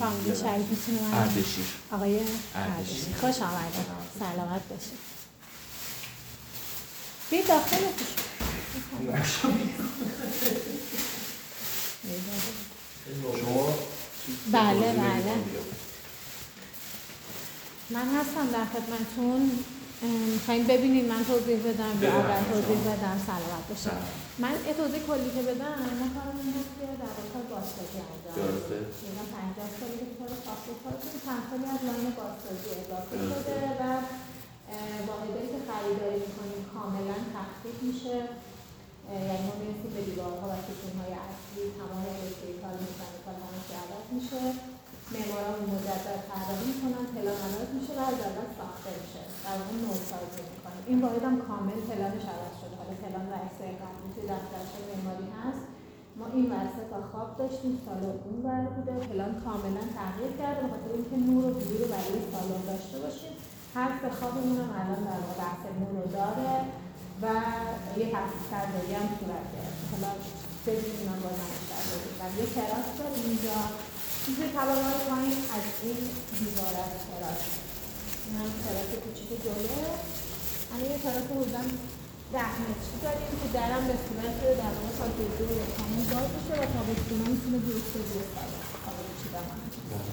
فامیل شریفتون من اردشیر. آقای اردشیر. خوش آمدید. سلامت باشید. بید داخل بشید. شما؟ بله بله. من هستم در خدمتون. میخواین ببینید من توضیح بدم یا اول توضیح بدم؟ سلامت باشه. من یه توضیح کلی که بدم، ما کارم این هست که در واقع بازسازی انجام بدیم. اینا 50 سالی که کار ساخت کارتون چند سالی از لاین بازسازی اضافه شده و واحدایی که خریداری میکنیم کاملا تخفیف میشه. یعنی ما میرسیم به دیوارها و ستونهای اصلی، تمام الکتریکال مکانیکال همه عوض میشه. معماران مجدد طراحی میکنن، پلان عوض میشه و از اول ساخته میشه. در واقع نوسازی میکنیم. این واحد هم کامل پلانش عوض شده. حالا پلان و عکسای قبلی توی دفترچه معماری هست. ما این ورسه تا خواب داشتیم، سالن اون ور بوده، پلان کاملا تغییر کرده به خاطر اینکه نور و بلور رو برای سالن داشته باشیم. حرف خوابمون هم الان در واقع بحث نور رو داره و یه تخصیص سرداری هم صورت گرفت. حالا ببینیم اینا بازم بیشتر بودیم. یه تراس داریم اینجا. چیزی طبقه‌های پایین از این دیوار از تراس. این هم تراس کوچیک جلوه. الان یه تراس حدوداً 10 متری داریم که درم به صورت در واقع تا دو یا کامل باز بشه و تابستونا میتونه بیفته روی سالن. قابل چیدن هم.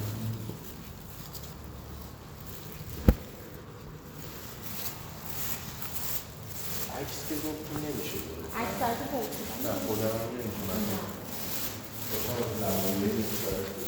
عکس که گفتون نمیشه داره. عکس براتون فرستادم. نه خودم هم نمیتونم. باشم از لحظه که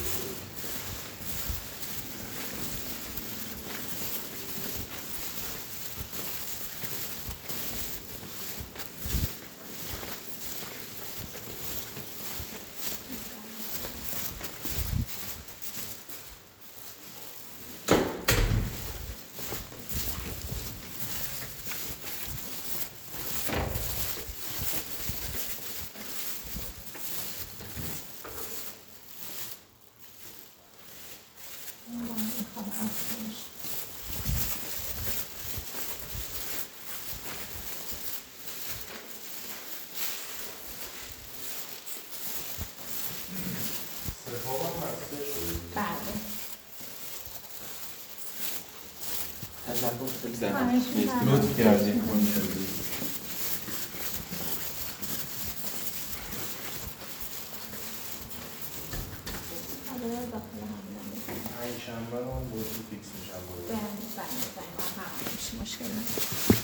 لطف کردیم کنید. پنجشنبه رو هم بازی فیکس میشم. بله مشکل نداره.